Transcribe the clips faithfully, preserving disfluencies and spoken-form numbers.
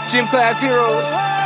Gym class heroes.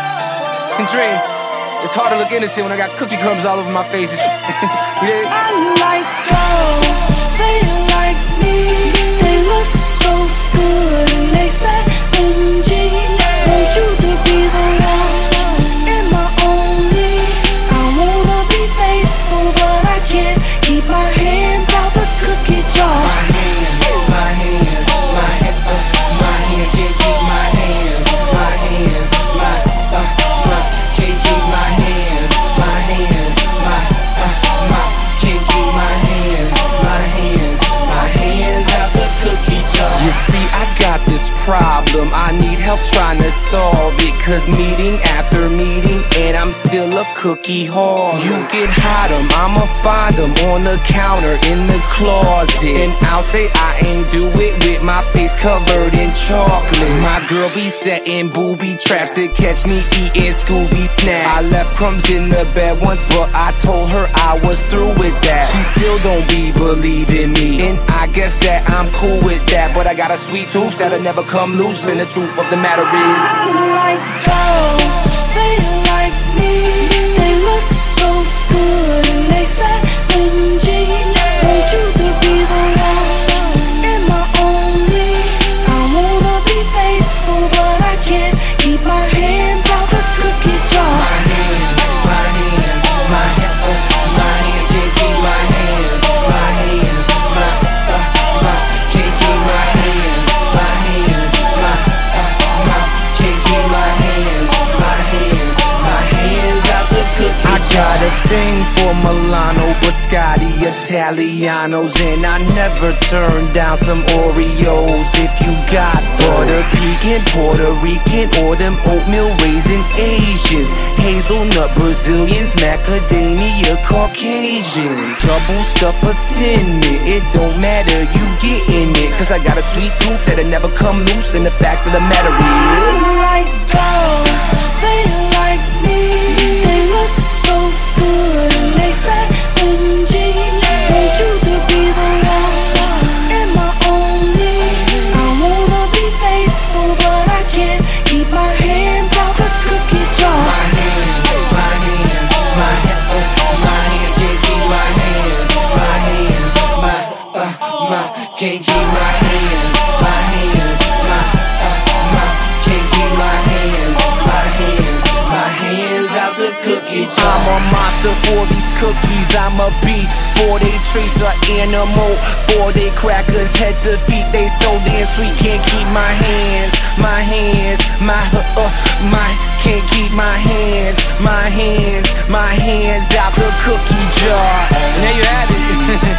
And Dream, it's hard to look innocent when I got cookie crumbs all over my faces. Yeah. I like girls, they like me. They look so good and they say M G. Want you to be the one and my only. I wanna be faithful, but I can't keep my hands out the cookie jar. My hands, my hands, my hands, uh, my hands can't keep my hands. My hands, my, uh, my, can't keep my hands. My hands, my, uh, my, can't keep my hands. My hands, my hands out the cookie jar. You see, I got this problem, I need help trying to solve it. Cause meeting after meeting, and I'm still a cookie whore. You can hide them, I'ma find them on the counter in the closet. And I'll say I ain't do it with my face covered in chocolate. My girl be setting booby traps to catch me eating Scooby snacks. I left crumbs in the bed once, but I told her I was through with that. She still don't be believing me, and I guess that I'm cool with that. But I got a sweet tooth that'll never come loose, and the truth of the matter is I like girls, they like me. They look so good and they say M G. Want you to be the one and my only. I wanna be faithful, but I can't keep my hands out the cookie jar. My hands, my hands, my hands, uh, my hands can't keep my hands. My hands, my, uh, my, can't keep my hands. My hands, my, uh, my, can't keep my hands. My hands, my hands out the cookie jar. I got a thing for Milano, Biscotti, Italianos, and I never turn down some Oreos. If you got butter pecan, Puerto Rican, or them oatmeal raisin Asians, hazelnut Brazilians, macadamia Caucasians, double stuff or thin mint, it don't matter, you getting it. Cause I got a sweet tooth that'll never come loose, and the fact of the matter is I like girls, they like me. They look so good and they say M G. Want you to be the one and my only. I wanna be faithful, but I can't keep my hands out the cookie jar. My hands, my hands, my hands, uh, my hands can't keep my hands. My hands, my, uh, my, can't keep my hands. My hands, my, uh, my, can't keep my hands. My hands, my hands out the cookie jar. I'm a monster for these cookies, I'm a beast. For they trees, an animal. For they crackers, head to feet, they so damn sweet. Can't keep my hands, my hands, my, uh, uh, my, can't keep my hands. My hands, my hands out the cookie jar. And there you have it.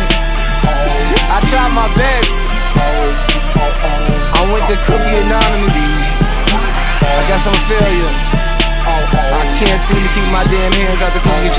I tried my best. I went to Cookie Anonymous. I guess I'm a failure. I can't seem to keep my damn hands out the cookie